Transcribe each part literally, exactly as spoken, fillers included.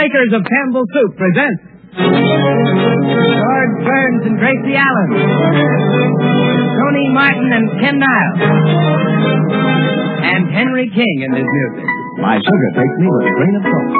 makers of Campbell Soup present George Burns and Gracie Allen, Tony Martin and Ken Niles, and Henry King in his music. My sugar takes me with a grain of salt.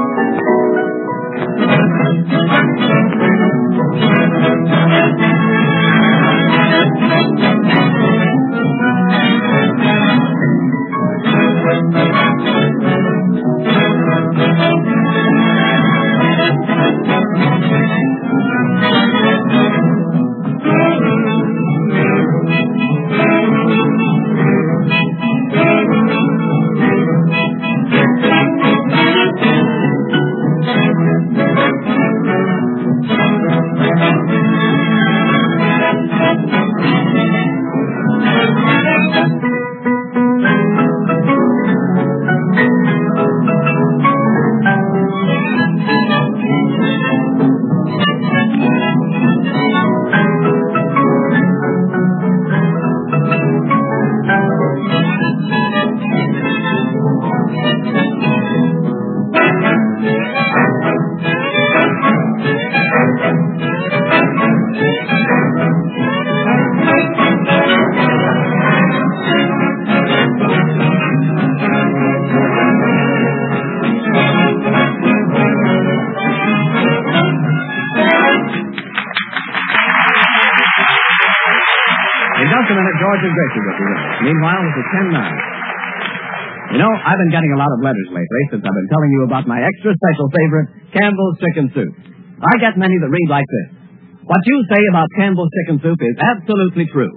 George and Gracie with you. Meanwhile, this is Ken Niles. You know, I've been getting a lot of letters lately since I've been telling you about my extra special favorite, Campbell's Chicken Soup. I get many that read like this. What you say about Campbell's Chicken Soup is absolutely true.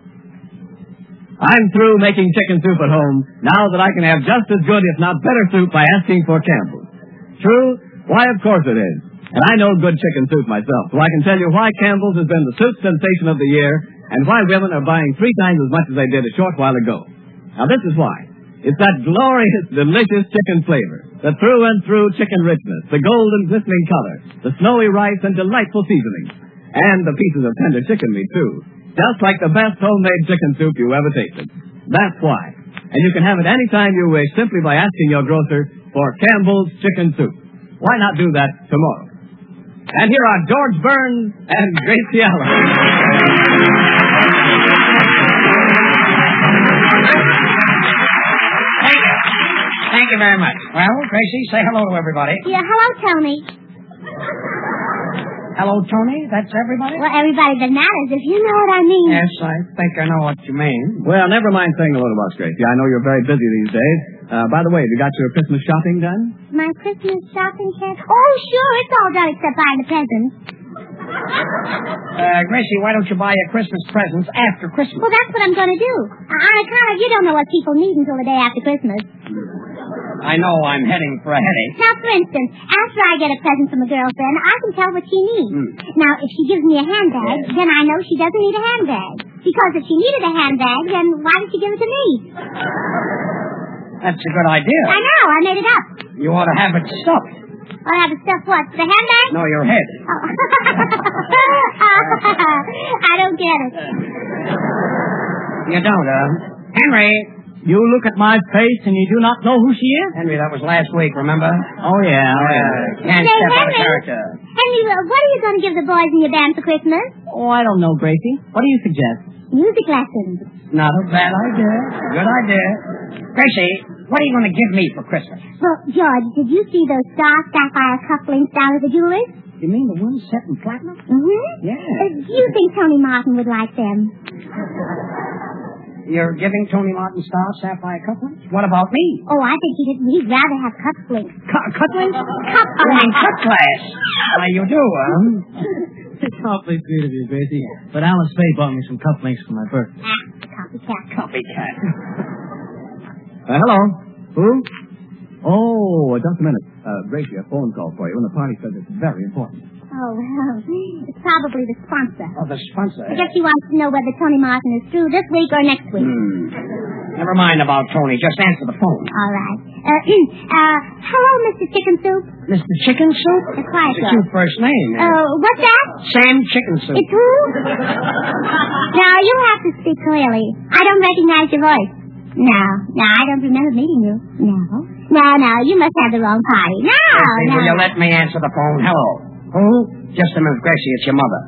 I'm through making chicken soup at home now that I can have just as good, if not better, soup by asking for Campbell's. True? Why, of course it is. And I know good chicken soup myself, so I can tell you why Campbell's has been the soup sensation of the year and why women are buying three times as much as they did a short while ago. Now, this is why. It's that glorious, delicious chicken flavor, the through and through chicken richness, the golden glistening color, the snowy rice and delightful seasonings, and the pieces of tender chicken meat, too. Just like the best homemade chicken soup you ever tasted. That's why. And you can have it any time you wish simply by asking your grocer for Campbell's Chicken Soup. Why not do that tomorrow? And here are George Burns and Gracie Allen. Thank you. Thank you very much. Well, Gracie, say hello to everybody. Yeah, hello, Tony. Hello, Tony? That's everybody? Well, everybody that matters, if you know what I mean. Yes, I think I know what you mean. Well, never mind saying hello to us, Gracie. I know you're very busy these days. Uh, by the way, have you got your Christmas shopping done? My Christmas shopping, Ken? Oh, sure, it's all done except buying the presents. Uh, Gracie, why don't you buy your Christmas presents after Christmas? Well, that's what I'm going to do. On account of you don't know what people need until the day after Christmas. I know I'm heading for a headache. Now, for instance, after I get a present from a girlfriend, I can tell what she needs. Hmm. Now, if she gives me a handbag, then I know she doesn't need a handbag. Because if she needed a handbag, then why did she give it to me? That's a good idea. I know, I made it up. You ought to have it stuffed. I'll have it stuffed what? The handbag? No, your head. Oh. I don't get it. You don't, uh? Henry. You look at my face and you do not know who she is? Henry, that was last week, remember? Oh, yeah. Oh, yeah. Can't Say, step out of Henry. character. Henry, uh, what are you going to give the boys in your band for Christmas? Oh, I don't know, Gracie. What do you suggest? Music lessons. Not a bad idea. Good idea. Gracie, what are you going to give me for Christmas? Well, George, did you see those star sapphire cufflinks down at the jeweler's? You mean the one set in platinum? Mm-hmm. Yeah. Uh, do you think Tony Martin would like them? You're giving Tony Martin star sapphire cufflinks? What about me? Oh, I think he'd, he'd rather have cufflinks. Cu- cufflinks? Cufflinks. Oh, in cut class. How you do, huh? It's awfully sweet of you, Gracie. But Alice Faye bought me some cufflinks for my birthday. Ah, copycat. Copycat. Uh, hello. Who? Oh, just a minute. Uh, Gracie, a phone call for you, and the party says it's very important. Oh, well, it's probably the sponsor. Oh, the sponsor. I guess he wants to know whether Tony Martin is through this week or next week. Hmm. Never mind about Tony. Just answer the phone. All right. Uh, uh, hello, Mister Chicken Soup. Mister Chicken Soup? That's right, It's a sir. cute first name. Uh, what's that? Sam Chicken Soup. It's who? Now, you have to speak clearly. I don't recognize your voice. No, no, I don't remember meeting you. No. No, no, you must have the wrong party. No, Gracie, no. will you let me answer the phone? Hello. Who? Just a minute, Gracie. It's your mother.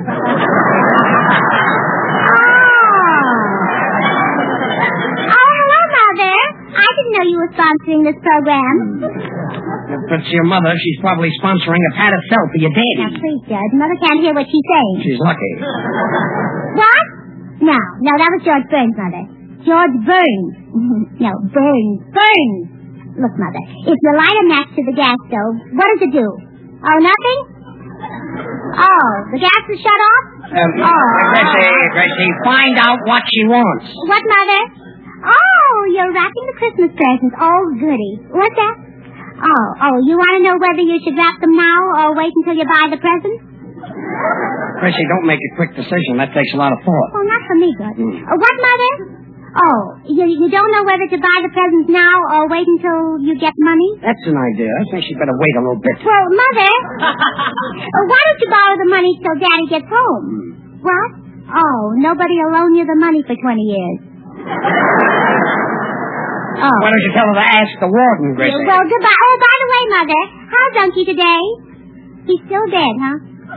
Oh, hello, Mother. I didn't know you were sponsoring this program. If it's your mother, she's probably sponsoring a pat of felt for your daddy. Now, please, Judge. Mother can't hear what she's saying. She's lucky. What? No, no, that was George Burns, Mother. George Burns. No, Burns. Burns. Look, Mother, if you light a match to the gas stove, what does it do? Oh, nothing? Oh, the gas is shut off? Um, oh. Gracie, Gracie, find out what she wants. What, Mother? Oh, you're wrapping the Christmas presents. Oh, goody. What's that? Oh, oh, you want to know whether you should wrap them now or wait until you buy the presents? Gracie, don't make a quick decision. That takes a lot of thought. Oh, not for me, good. Mm. Uh, what, Mother? Oh, you, you don't know whether to buy the presents now or wait until you get money? That's an idea. I think she'd better wait a little bit. Well, Mother, uh, why don't you borrow the money till Daddy gets home? What? Oh, nobody will loan you the money for twenty years. Oh. Why don't you tell her to ask the warden, Gracie? Well, goodbye. Oh, by the way, Mother, how's Unky today? He's still dead, huh?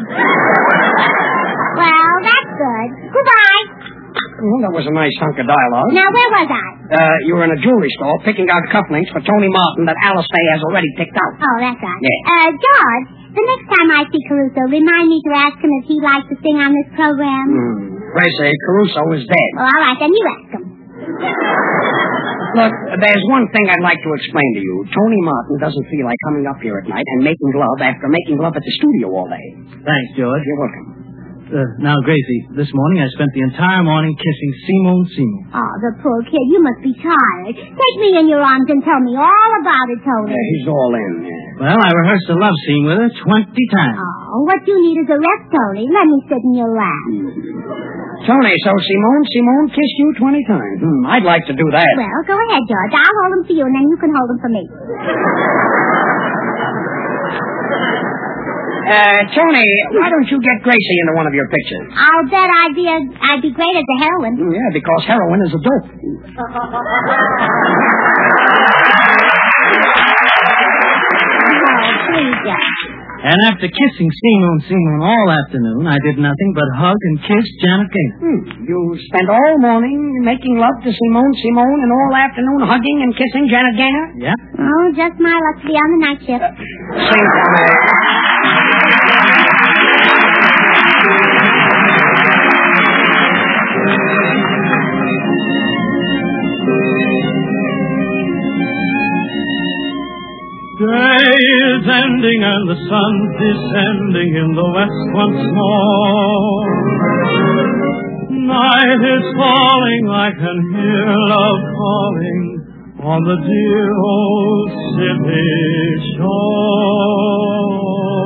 Well, that's good. Goodbye. Well, that was a nice hunk of dialogue. Now, where was I? Uh, you were in a jewelry store picking out cufflinks for Tony Martin that Alice Faye has already picked out. Oh, that's right. Yeah. Uh, George, the next time I see Caruso, remind me to ask him if he'd like to sing on this program. Hmm. Gracie, Caruso is dead. Well, all right, then you ask him. Look, there's one thing I'd like to explain to you. Tony Martin doesn't feel like coming up here at night and making love after making love at the studio all day. Thanks, George. You're welcome. Uh, now, Gracie, this morning I spent the entire morning kissing Simone Simon. Oh, the poor kid. You must be tired. Take me in your arms and tell me all about it, Tony. Yeah, he's all in. Yeah. Well, I rehearsed a love scene with her twenty times. Oh, what you need is a rest, Tony. Let me sit in your lap. Tony, so Simone, Simone kissed you twenty times. Hmm, I'd like to do that. Well, go ahead, George. I'll hold them for you, and then you can hold them for me. Uh, Tony, why don't you get Gracie into one of your pictures? I'll bet I'd be a, I'd be great as a heroine. Mm, yeah, because heroin is a dope. Oh, please, George. And after kissing Simone Simon all afternoon, I did nothing but hug and kiss Janet Gaynor. Hmm. You spent all morning making love to Simone Simone and all afternoon hugging and kissing Janet Gaynor? Yeah. Oh, just my luck to be on the night shift. Uh, sing for me. Day is ending and the sun's descending in the west once more. Night is falling, I can hear love calling on the dear old city shore.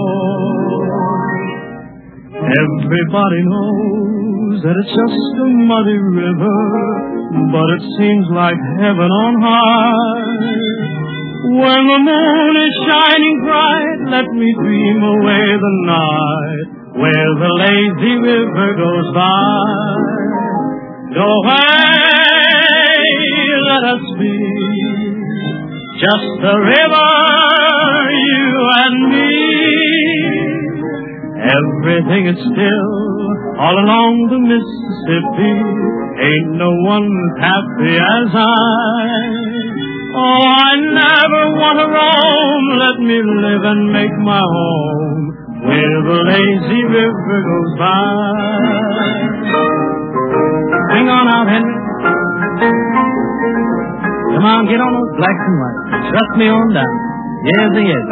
Everybody knows that it's just a muddy river, but it seems like heaven on high. When the moon is shining bright, let me dream away the night where the lazy river goes by. Go away, let us be just a river, you and me. Everything is still all along the Mississippi. Ain't no one happy as I. Oh, I never want to roam. Let me live and make my home where the lazy river goes by. Hang on out, Henry. Come on, get on those blacks and whites. Trust me on down. Yes, yes.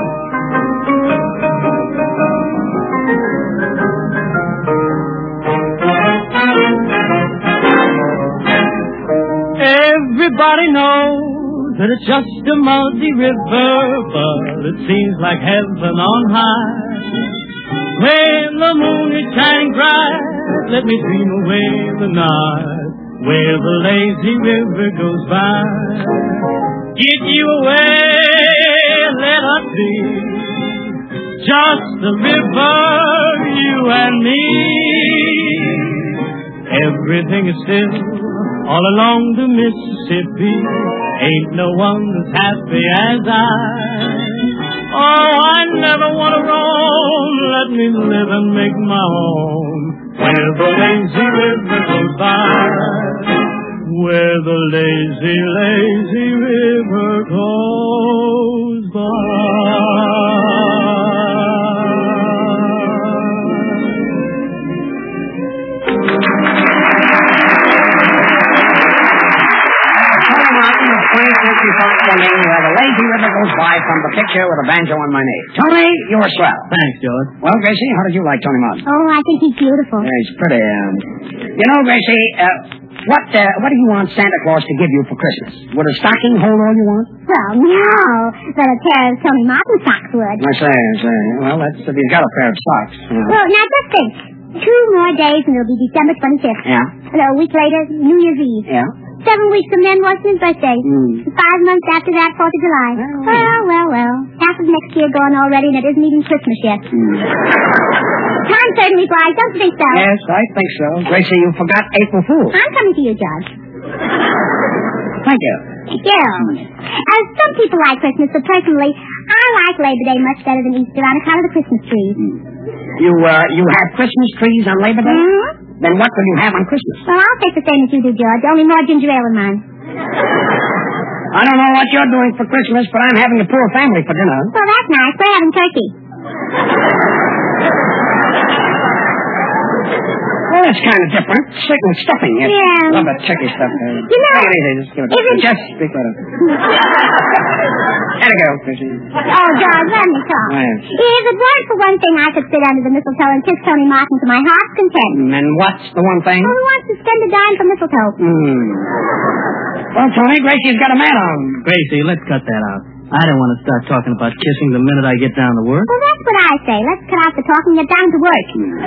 Everybody knows that it's just a muddy river, but it seems like heaven on high. When the moon is shining bright, let me dream away the night where the lazy river goes by. Get you away, let us be just a river, you and me. Everything is still all along the Mississippi. Ain't no one as happy as I. Oh, I never want to roam. Let me live and make my home where the lazy river goes by. Where the lazy, lazy river goes by. Where the lazy river goes by from the picture with a banjo on my name. Tony, you're swell. Thanks, George. Well, Gracie, how did you like Tony Martin? Oh, I think he's beautiful. Yeah, he's pretty. Um, you know, Gracie, uh, what uh, what do you want Santa Claus to give you for Christmas? Would a stocking hold all you want? Well, no, but a pair of Tony Martin socks would. I say, I say. Well, that's if you've got a pair of socks. You know. Well, now just think. Two more days and it'll be December twenty-fifth. Yeah. And a week later, New Year's Eve. Yeah. Seven weeks from then, Washington's birthday. Mm. Five months after that, Fourth of July. Well, well, well, well. Half of next year gone already, and it isn't even Christmas yet. Mm. Time certainly flies, don't you think so? Yes, I think so. Gracie, you forgot April Fool. I'm coming to you, George. Thank you. Yeah. As some people like Christmas, but personally, I like Labor Day much better than Easter on account of the Christmas trees. You, uh, you have Christmas trees on Labor Day? Mm-hmm. Then what will you have on Christmas? Well, I'll take the same as you do, George, only more ginger ale in mine. I don't know what you're doing for Christmas, but I'm having a poor family for dinner. Well, that's nice. We're having turkey. Well, it's kind of different. Chicken stuffing. Yes. Yeah. Love that turkey stuff. Uh, You know, take it easy. Just give it. is it- Just speak with it. There you go, Gracie. Oh, George, let me talk. Yes. If it weren't for one thing, I could sit under the mistletoe and kiss Tony Martin to my heart's content. And what's the one thing? Who wants to spend a dime for mistletoe? Hmm. Well, Tony, Gracie's got a man on. Gracie, let's cut that out. I don't want to start talking about kissing the minute I get down to work. Well, that's what I say. Let's cut out the talking and get down to work.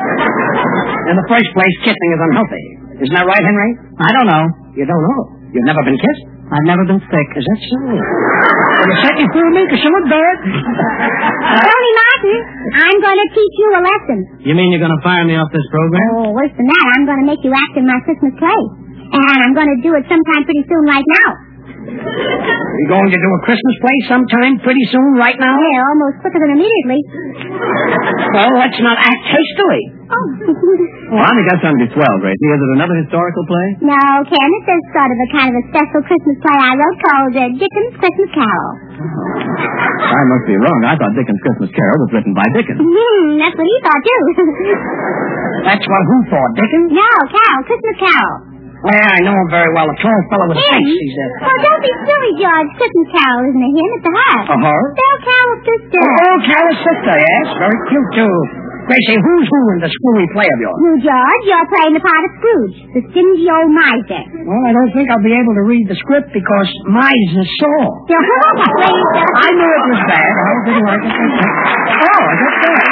In the first place, kissing is unhealthy. Isn't that right, Henry? I don't know. You don't know. You've never been kissed? I've never been sick. Is that so? Well, you certainly fooled me because you look bad. Tony Martin, I'm going to teach you a lesson. You mean you're going to fire me off this program? Oh, worse than that, I'm going to make you act in my Christmas play. And I'm going to do it sometime pretty soon like now. You're going to do a Christmas play sometime pretty soon, right now? Yeah, almost quicker than immediately. Well, let's not act hastily. Oh. Well, I think that's going to be swell, Gracie. Is it another historical play? No, Ken, it's just sort of a kind of a special Christmas play I wrote called uh, Dickens' Christmas Carol. I must be wrong. I thought Dickens' Christmas Carol was written by Dickens. Hmm, that's what he thought, too. That's what who thought, Dickens? No, Carol, Christmas Carol. Well, I know him very well. A tall fellow with a Him? face. He's a... Well, don't be silly, George. Christmas Carol isn't a him, it's a her. A her? Spell Carol's sister. Oh, Carol's sister, yes. Very cute, too. Gracie, who's who in the screwy play of yours? You, George, you're playing the part of Scrooge, the stingy old miser. Well, I don't think I'll be able to read the script because mine's is sore. You're please. I knew it was bad. I didn't like it. Oh, that's good.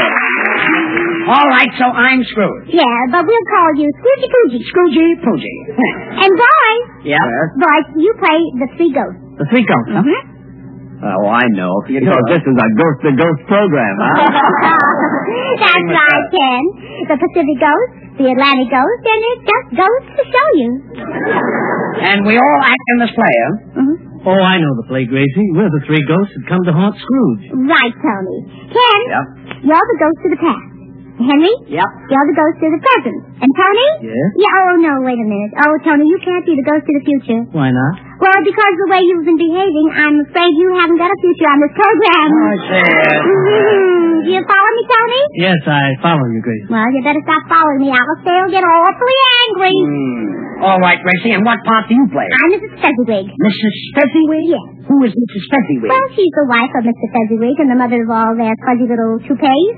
All right, so I'm Scrooge. Yeah, but we'll call you Scroogey Poogie. Scroogey Poogie. And boys, Yeah? boys, you play the three ghosts. The three ghosts, huh? Mm-hmm. Oh, I know. You know, this is a ghost-to-ghost program, huh? That's right, Ken. The Pacific Ghost, the Atlantic Ghost, and it just goes to show you. And we all act in this play, huh? Mm-hmm. Oh, I know the play, Gracie. We're the three ghosts that come to haunt Scrooge. Right, Tony. Ken, Yep. you're the ghost of the past. Henry? Yep. You're the ghost of the present. And Tony? Yes? Yeah, oh, no, wait a minute. Oh, Tony, you can't be the ghost of the future. Why not? Well, because the way you've been behaving, I'm afraid you haven't got a future on this program. I see. Mm-hmm. Do you follow me, Tony? Yes, I follow you, Gracie. Well, you better stop following me. I'll say I'll get awfully angry. Hmm. All right, Gracie, and what part do you play? I'm Missus Fezziwig. Missus Fezziwig? Yes. Who is Missus Fezziwig? Well, she's the wife of Mister Fezziwig and the mother of all their fuzzy little toupees.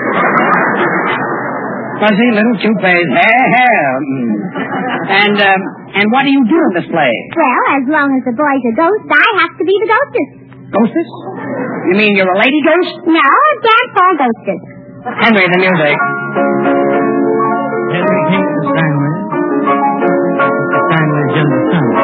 Fuzzy little toupees. Hair, hair. Mm. And, um, and what do you do in this play? Well, as long as the boys are ghosts, I have to be the ghostess. Ghostess? You mean you're a lady ghost? No, a dance hall ghostess. Henry, the music. Henry King, the Steinway. The Steinway, Jim the Steinway.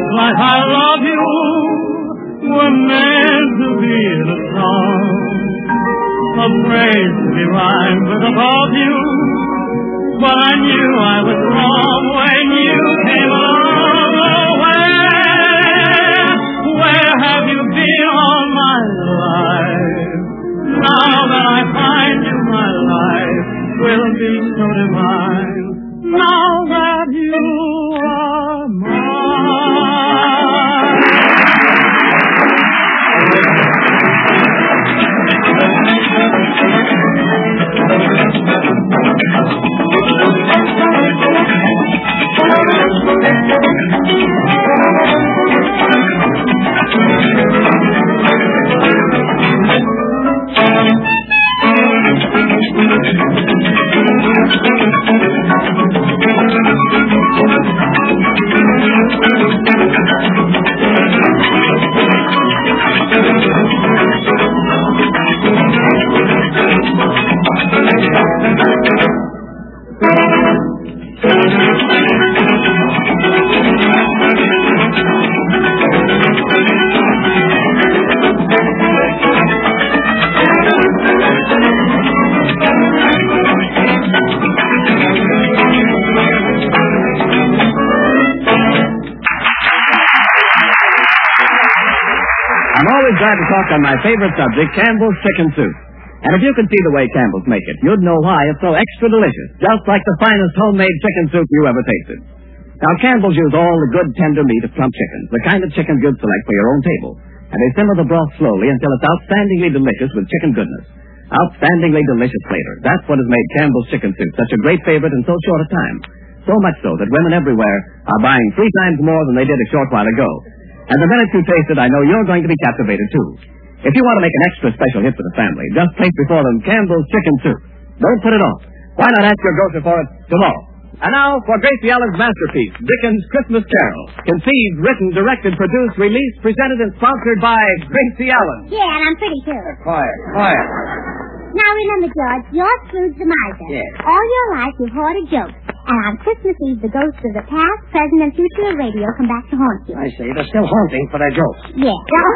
this life I love you were meant to be in a song, afraid to be rhymed with above you, but I knew I was wrong when you came along. Oh, where, where have you been all my life? Now that I find you, my life will be so divine. Now that you are mine. Glad to talk on my favorite subject, Campbell's Chicken Soup. And if you could see the way Campbell's make it, you'd know why it's so extra delicious, just like the finest homemade chicken soup you ever tasted. Now, Campbell's use all the good, tender meat of plump chickens, the kind of chicken you'd select for your own table. And they simmer the broth slowly until it's outstandingly delicious with chicken goodness. Outstandingly delicious flavor. That's what has made Campbell's Chicken Soup such a great favorite in so short a time. So much so that women everywhere are buying three times more than they did a short while ago. And the minute you taste it, I know you're going to be captivated, too. If you want to make an extra special hit for the family, just place before them Campbell's Chicken Soup. Don't put it off. Why not ask your grocer for it tomorrow? And now for Gracie Allen's masterpiece, Dickens' Christmas Carol. Conceived, written, directed, produced, released, presented, and sponsored by Gracie Allen. Yeah, and I'm pretty, too. Quiet, quiet. Now remember, George, you're Scrooge the miser. Yes. All your life you've hoarded jokes. And on Christmas Eve, the ghosts of the past, present, and future of radio come back to haunt you. I see. They're still haunting for their jokes. Yeah.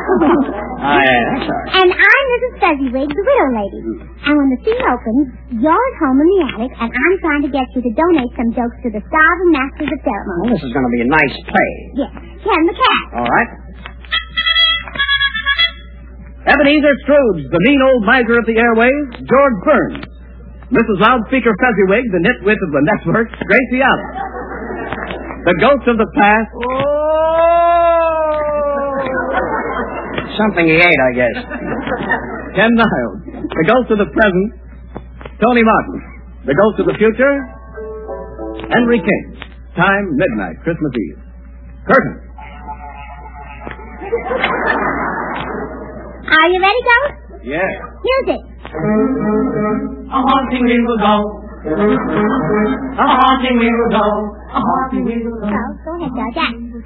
Ah, yeah, that's all right. And I'm Missus Fezziwig, the widow lady. And when the scene opens, you're at home in the attic, and I'm trying to get you to donate some jokes to the starving masters of ceremony. Well, this is going to be a nice play. Yes. Ken the cat. All right. Ebenezer Scrooge, the mean old miser of the airways, George Burns. Missus Loudspeaker Fezziwig, the nitwit of the network, Gracie Allen. The ghost of the past. Oh! Something he ate, I guess. Ken Niles. The ghost of the present, Tony Martin. The ghost of the future, Henry King. Time, midnight, Christmas Eve. Curtain. Are you ready, Ghost? Yeah. Music. A haunting we will go. A haunting we will go. A haunting we will go. Oh, go ahead, George.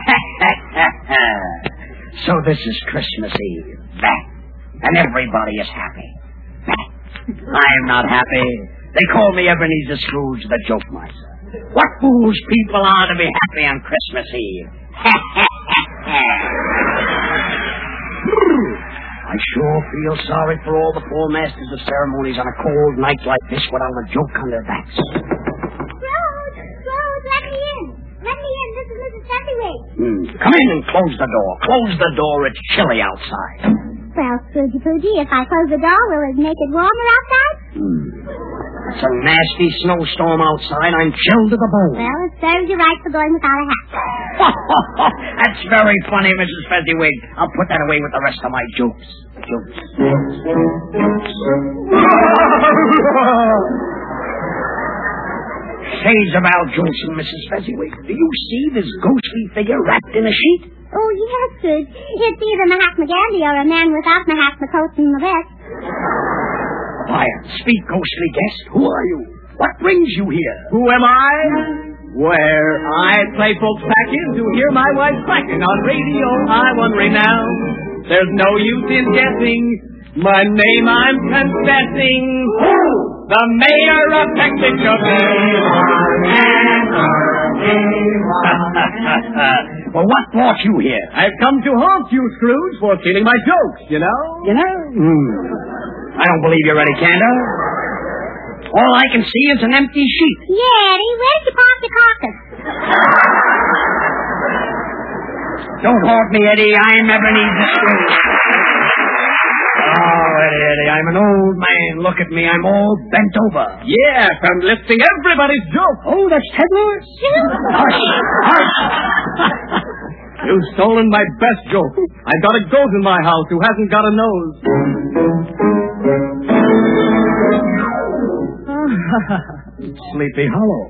So this is Christmas Eve. That. And everybody is happy. That. I'm not happy. They call me Ebenezer Scrooge, the joke miser. What fools people are to be happy on Christmas Eve. I sure feel sorry for all the poor masters of ceremonies on a cold night like this without a joke on their backs. Scrooge! Scrooge, let me in. Let me in. This is Missus Fezziwig. Hmm. Come in and close the door. Close the door. It's chilly outside. Well, Scroogey Poogie, if I close the door, will it make it warmer outside? Hmm. It's a nasty snowstorm outside. I'm chilled to the bone. Well, it serves you right for going without a hat. That's very funny, Missus Fezziwig. I'll put that away with the rest of my jokes. Jokes. Shades of Al Jolson, Missus Fezziwig. Do you see this ghostly figure wrapped in a sheet? Oh, yes, Scrooge. It's either Mahatma Gandhi or a man without Mahatma coats and the vest. Quiet. Speak, ghostly guest. Who are you? What brings you here? Who am I? Where I play folks back in to hear my wife clacking on radio. I wondering now. There's no use in guessing. My name I'm confessing. Who? The mayor of Mexico. Well, what brought you here? I've come to haunt you, Scrooge, for stealing my jokes, you know? You know? Hmm. I don't believe you're Eddie Cantor. All I can see is an empty sheet. Yeah, Eddie, where did you park the carcass? Don't haunt me, Eddie. I'm Ebenezer Scrooge. Oh, Eddie, Eddie, I'm an old man. Look at me. I'm all bent over. Yeah, from lifting everybody's jokes. Oh, that's Ted Lewis? Hush, hush. You've stolen my best joke. I've got a goat in my house who hasn't got a nose. Sleepy Hollow.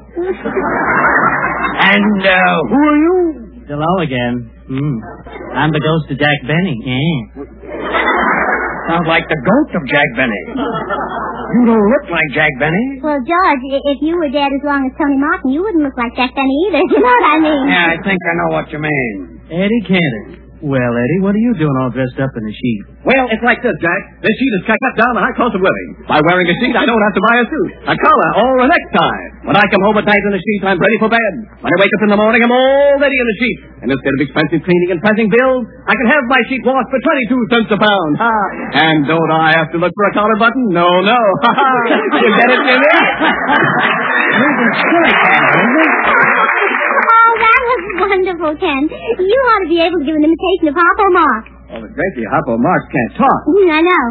And uh, who are you? Hello again. Mm. I'm the ghost of Jack Benny. Yeah. Sounds like the goat of Jack Benny. You don't look like Jack Benny. Well, George, if you were dead as long as Tony Martin, you wouldn't look like Jack Benny either. You know what I mean? Yeah, I think I know what you mean. Eddie Cantor. Well, Eddie, what are you doing all dressed up in a sheet? Well, it's like this, Jack. This sheet is cut down the high cost of living. By wearing a sheet, I don't have to buy a suit, a collar, or a necktie. When I come home at night in the sheet, I'm ready for bed. When I wake up in the morning, I'm all ready in the sheet. And instead of expensive cleaning and pressing bills, I can have my sheet washed for twenty-two cents a pound. Ha! And don't I have to look for a collar button? No, no. Ha ha! You get it, Jimmy? You're silly, Cantor, isn't it? Oh, that was wonderful, Ken. You ought to be able to give an imitation of Harpo Marx. Oh, but Gracie, Harpo Marx can't talk. Mm, I know.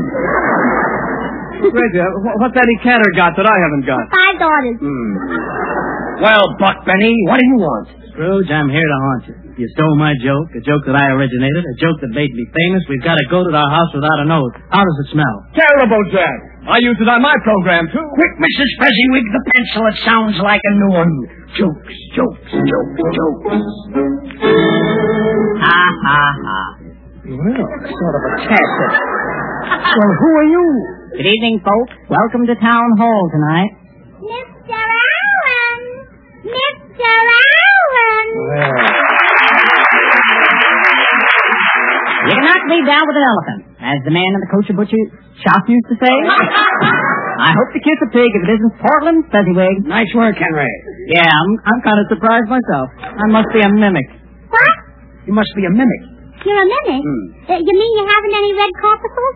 Gracie, what's Eddie Cantor got that I haven't got? Five daughters. Hmm. Well, Buck Benny, what do you want? Scrooge, I'm here to haunt you. You stole my joke, a joke that I originated, a joke that made me famous. We've got to go to our house without a nose. How does it smell? Terrible, Jack. I used it on my program, too. Quick, Missus Fezziwig, the pencil. It sounds like a new one. Jokes, jokes, jokes, jokes. Ha, ha, ha. Well, sort of a test. Well, who are you? Good evening, folks. Welcome to Town Hall tonight. Mister Allen! Mister Allen! Well, You cannot lead down with an elephant, as the man in the kosher butcher shop used to say. I hope to kiss a pig if it isn't Portland Fezziwig. nice work, Henry. Yeah, I'm, I'm kind of surprised myself. I must be a mimic. What? You must be a mimic. You're a mimic? Hmm. Uh, you mean you haven't any red corpuscles?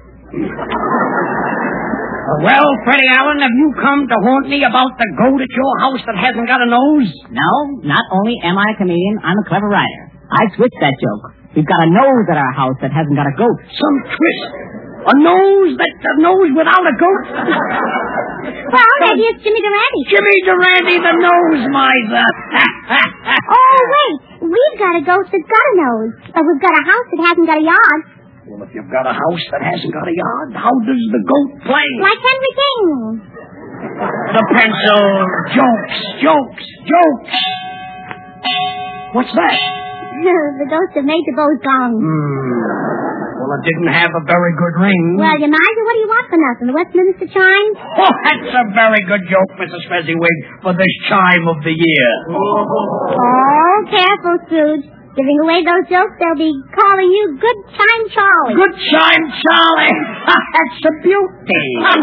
Well, Freddie Allen, have you come to haunt me about the goat at your house that hasn't got a nose? No, not only am I a comedian, I'm a clever writer. I switched that joke. We've got a nose at our house that hasn't got a goat. Some twist. A nose that's a nose without a goat? Well, maybe it's Jimmy Durante. Jimmy Durante, the nose miser. Oh, wait. We've got a ghost that's got a nose. But we've got a house that hasn't got a yard. Well, if you've got a house that hasn't got a yard, how does the goat play? Like Henry King. The pencil. Jokes, jokes, jokes. What's that? The ghost of Major Bo's gone. Hmm. Well, it didn't have a very good ring. Well, you miser, what do you want for nothing? The Westminster chimes? Oh, that's a very good joke, Missus Fezziwig, for this chime of the year. Oh, careful, Scrooge. Giving away those jokes, they'll be calling you Good Chime Charlie. Good chime, Charlie. That's a beauty.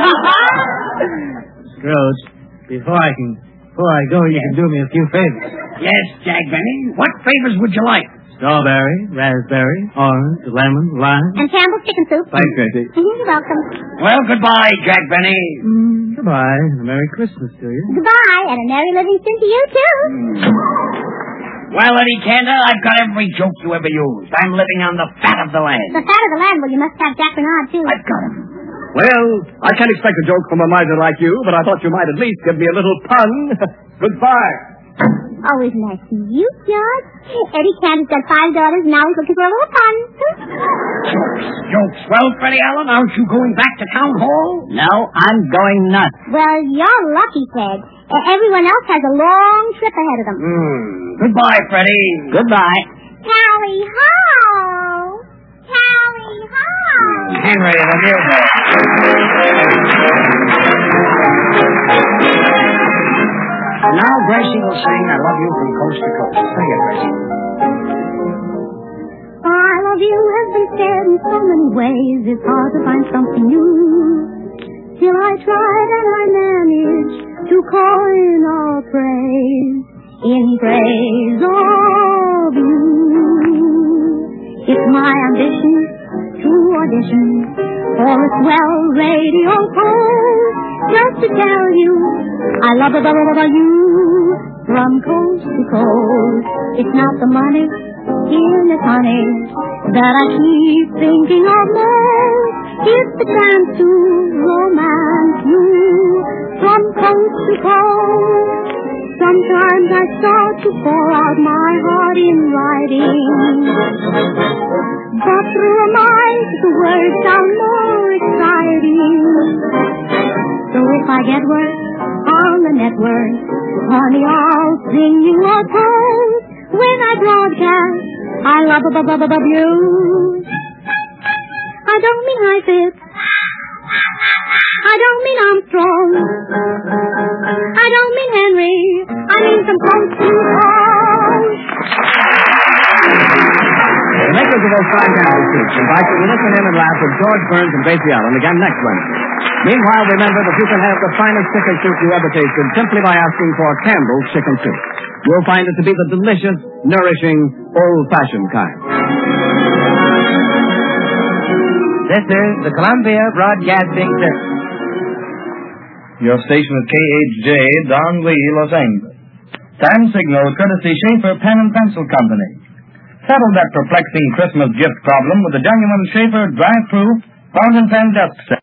Scrooge, before I can, before I go, you can do me a few favors. Yes, Jack Benny. What favors would you like? Strawberry, raspberry, orange, lemon, lime. And Campbell's chicken soup. Thanks, Gracie. Mhm, You're welcome. Well, goodbye, Jack Benny. Mm, goodbye, and a Merry Christmas to you. Goodbye, and a Merry Livingston to you, too. Well, Eddie Cantor, I've got every joke you ever used. I'm living on the fat of the The land. fat of the land, well, you must have Jack Bernard, too. I've got him. Well, I can't expect a joke from a miser like you, but I thought you might at least give me a little pun. Goodbye. Oh, isn't that cute, George? Eddie Cantor's got five daughters, and now he's looking for a little pun. Jokes, jokes. Well, Freddie Allen, aren't you going back to town hall? No, I'm going nuts. Well, you're lucky, Fred. Uh, everyone else has a long trip ahead of them. Hmm. Goodbye, Freddie. Goodbye. Tally ho! Tally ho! Henry, the music. Now Gracie will sing I Love You from Coast to Coast. Sing it, Gracie. I love you has been said in so many ways, it's hard to find something new. Till I tried and I managed to call in all praise. in praise of you. It's my ambition to audition for a swell radio post, just to tell you I love you from coast to coast. It's not the money in it, honey, that I keep thinking of most. It's the chance to romance you from coast to coast. Sometimes I start to pour out my heart in writing, but through a mic the words sound more exciting. So if I get work on the network, honey, I'll sing you a toast. When I broadcast, I love above you. I don't mean high fifth. I don't mean Armstrong. I don't mean Henry. I mean some coast to coast. The makers of those fine Campbell soups invite you to listen in and laugh with George Burns and Basie Allen again next Wednesday. Meanwhile, remember that you can have the finest chicken soup you ever tasted simply by asking for Campbell's Chicken Soup. You'll find it to be the delicious, nourishing, old-fashioned kind. This is the Columbia Broadcasting System. Your station is K H J, Don Lee, Los Angeles. Time signal courtesy Schaefer Pen and Pencil Company. Settle that perplexing Christmas gift problem with the genuine Schaefer dry-proof fountain pen desk set.